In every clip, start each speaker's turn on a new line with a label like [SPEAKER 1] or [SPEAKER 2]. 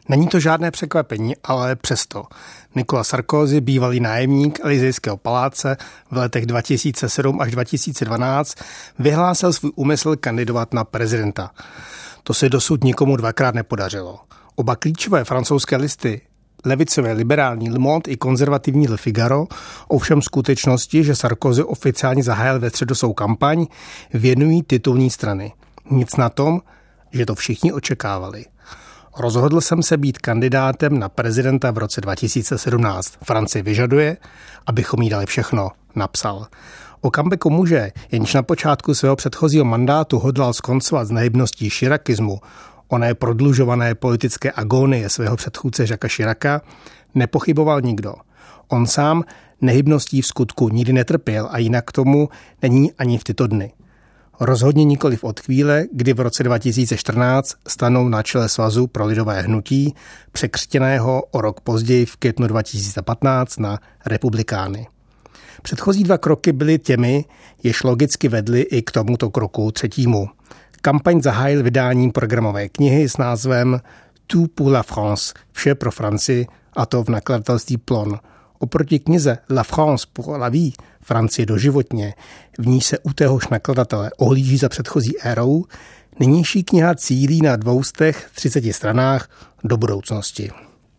[SPEAKER 1] Není to žádné překvapení, ale přesto. Nicolas Sarkozy, bývalý nájemník Elysejského paláce, v letech 2007 až 2012 vyhlásil svůj úmysl kandidovat na prezidenta. To se dosud nikomu dvakrát nepodařilo. Oba klíčové francouzské listy, levicové liberální Le Monde i konzervativní Le Figaro, ovšem skutečnosti, že Sarkozy oficiálně zahájil ve středu svou kampaň, věnují titulní strany. Nic na tom, že to všichni očekávali. Rozhodl jsem se být kandidátem na prezidenta v roce 2017. Francie vyžaduje, abychom jí dali všechno, napsal. O comebacku muže, jenž na počátku svého předchozího mandátu hodlal skoncovat s nehybností širakismu, oné prodlužované politické agónie svého předchůdce Jacquesa Chiraca, nepochyboval nikdo. On sám nehybností v skutku nikdy netrpěl a jinak tomu není ani v tyto dny. Rozhodně nikoliv od chvíle, kdy v roce 2014 stanul na čele Svazu pro lidové hnutí, překřtěného o rok později v květnu 2015 na republikány. Předchozí dva kroky byly těmi, jež logicky vedly i k tomuto kroku třetímu. Kampaň zahájil vydáním programové knihy s názvem Tout pour la France, vše pro Francii, a to v nakladatelství Plon. Oproti knize La France pour la vie, Francie doživotně, v níž se u téhož nakladatele ohlíží za předchozí érou, nynější kniha cílí na 230 stranách do budoucnosti.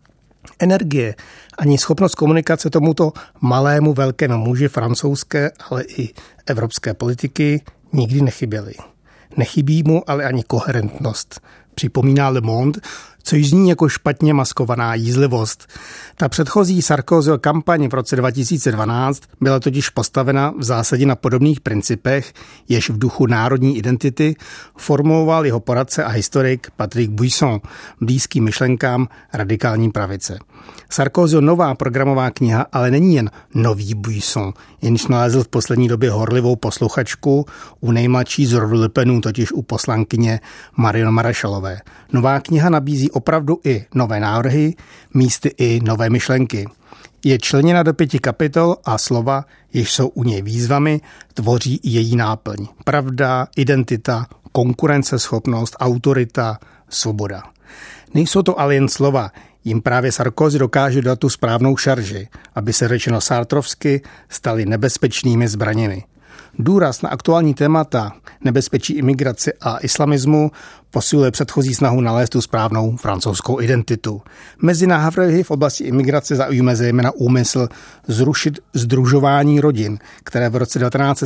[SPEAKER 1] Energie ani schopnost komunikace tomuto malému velkému muži francouzské, ale i evropské politiky nikdy nechyběly. Nechybí mu ale ani koherentnost, připomíná Le Monde, což zní jako špatně maskovaná jízlivost. Ta předchozí Sarkozyho kampaň v roce 2012 byla totiž postavena v zásadě na podobných principech, jež v duchu národní identity formuloval jeho poradce a historik Patrick Buisson, blízký myšlenkám radikální pravice. Sarkozyho nová programová kniha ale není jen nový Buisson, jenž nalezl v poslední době horlivou posluchačku u nejmladší z rodu Le Penů, totiž u poslankyně Marion Maréchalové. Nová kniha nabízí opravdu i nové návrhy, místy i nové myšlenky. Je členěna do 5 kapitol a slova, jež jsou u něj výzvami, tvoří i její náplň. Pravda, identita, konkurenceschopnost, autorita, svoboda. Nejsou to ale jen slova, jim právě Sarkozy dokáže dát tu správnou šarži, aby se řečeno sartrovsky staly nebezpečnými zbraněmi. Důraz na aktuální témata, nebezpečí imigrace a islamismu posiluje předchozí snahu nalézt tu správnou francouzskou identitu. Mezi návrhy v oblasti imigrace zaujme zejména úmysl zrušit sdružování rodin, které v roce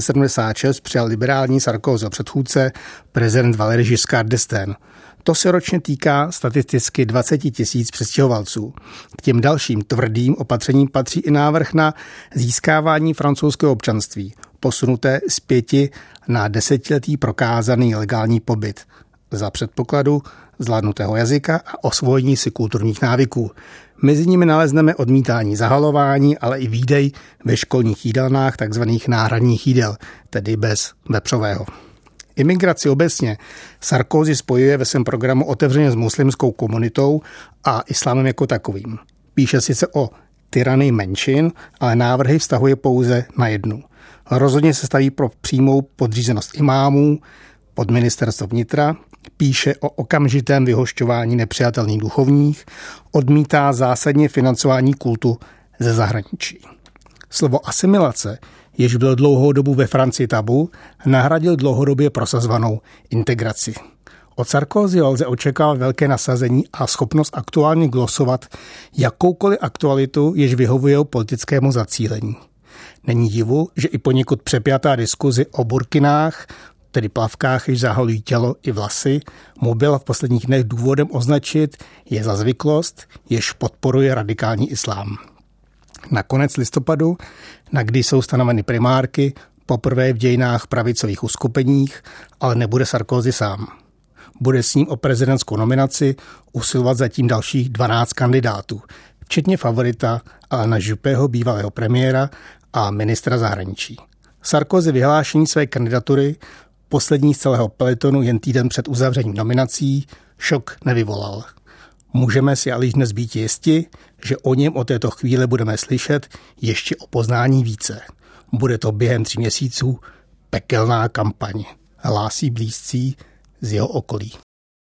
[SPEAKER 1] 1976 přijal liberální Sarkozyho předchůdce prezident Valéry Giscard d'Estaing. To se ročně týká statisticky 20 000 přistěhovalců. K těm dalším tvrdým opatřením patří i návrh na získávání francouzského občanství, posunuté z 5 na 10letý prokázaný legální pobyt, za předpokladu zvládnutého jazyka a osvojení si kulturních návyků. Mezi nimi nalezneme odmítání zahalování, ale i výdej ve školních jídelnách, takzvaných náhradních jídel, tedy bez vepřového. Imigraci obecně Sarkozy spojuje ve svém programu otevřeně s muslimskou komunitou a islámem jako takovým. Píše sice o tyranii menšin, ale návrhy vztahuje pouze na jednu. Rozhodně se staví pro přímou podřízenost imámů pod ministerstvo vnitra, píše o okamžitém vyhošťování nepřijatelných duchovních, odmítá zásadně financování kultu ze zahraničí. Slovo asimilace, jež bylo dlouhou dobu ve Francii tabu, nahradil dlouhodobě prosazovanou integraci. Od Sarkozyho lze očekávat velké nasazení a schopnost aktuálně glosovat jakoukoliv aktualitu, jež vyhovuje politickému zacílení. Není divu, že i poněkud přepjatá diskuzi o burkinách, tedy plavkách, jež zahalují tělo i vlasy, mu byla v posledních dnech důvodem označit je za zvyklost, jež podporuje radikální islám. Na konec listopadu, na kdy jsou stanoveny primárky, poprvé v dějinách pravicových uskupeních, ale nebude Sarkozy sám. Bude s ním o prezidentskou nominaci usilovat zatím dalších 12 kandidátů, včetně favorita Alaina Juppého, bývalého premiéra a ministra zahraničí. Sarkozy vyhlášení své kandidatury, poslední z celého pelotonu jen týden před uzavřením nominací, šok nevyvolal. Můžeme si ale již dnes být jisti, že o něm od této chvíle budeme slyšet ještě o poznání více. Bude to během 3 měsíců pekelná kampaň, hlásí blízcí z jeho okolí.